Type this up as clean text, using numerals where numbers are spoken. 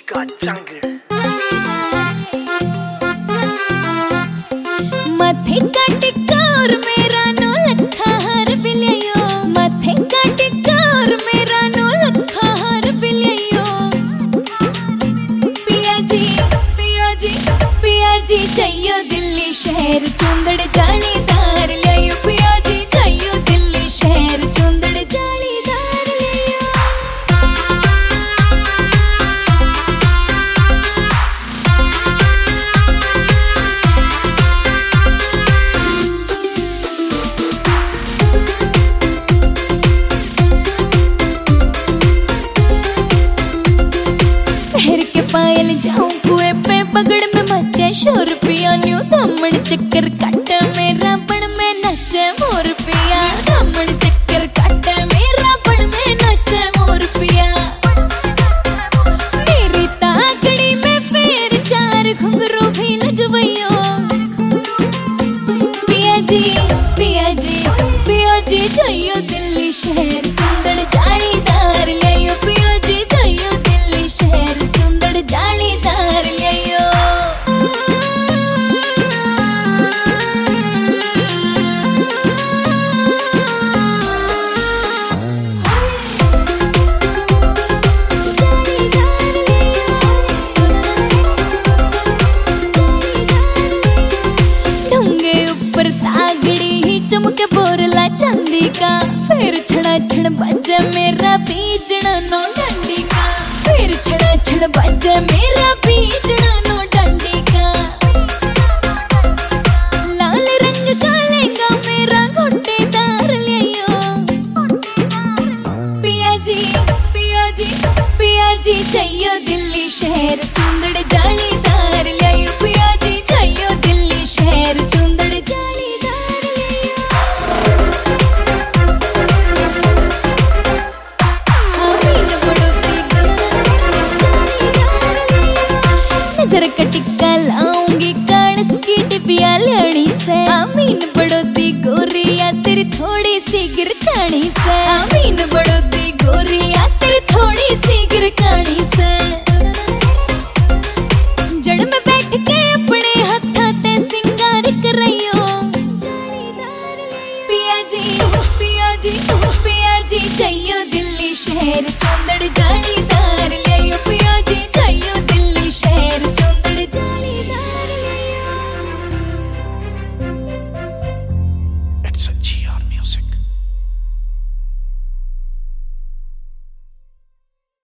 टिक्का चंगड़ माथे का टिक्का और मेरा नो लखा हार बिलियो। माथे का टिक्का और मेरा नो लखा हार बिलियो। पिया जी पिया जी पिया जी चाहिए दिल्ली शहर चुंदड़ जालीदार लियो। पिया जी चाहिए दिल्ली शहर चुंदड़ जालीदार लियो। पहर के पायल जाऊं कुएं पे पगड़ में मचे शोर पिया। न्यू धमड़ चक्कर काट मेरा बड़ में नचे मोर पिया। धमड़ चक्कर काट मेरा बड़ में नचे मोर पिया। मेरी ताकड़ी में फिर चार घुंघरू भी लगवैयो। पिया जी पिया जी पिया जी चाहिए दिल्ली शहर चुंदड़ जालीदार लियो। पिया जी चाहिए दिल्ली शहर चुंदड़ जालीदार लियो। ढूंगे ऊपर तागड़ी ही चमके बोरला चांदी का। फिर छड़ा छड़ बजे मेरा बीजना नो डंडी का। फिर छड़ा छड़ बजे मेरा बीजना नो डंडी का। लाल रंग का लहंगा मेरा गोटेदार लियो। पिया जी पिया जी पिया जी चाहिए दिल्ली शहर चुंदड़ जालीदार लियो। पिया जी चाहिए दिल्ली शहर चुंदड़ जालीदार लियो। आमीन बड़ोती नजर का टिक्का लाऊंगी कालस की डिबिया लेनी से। आमीन बड़ोती गोरिया तेरी थोड़ी सी गिरकानी से। आमीन बड़ोती गोरिया तेरी थोड़ी सी गिरकानी से। जड़ में बैठ के अपने हत्था ते सिंगार करइयो। पिया जी पिया जी पिया जी चाहिए दिल्ली शहर चुंदड़ जालीदार।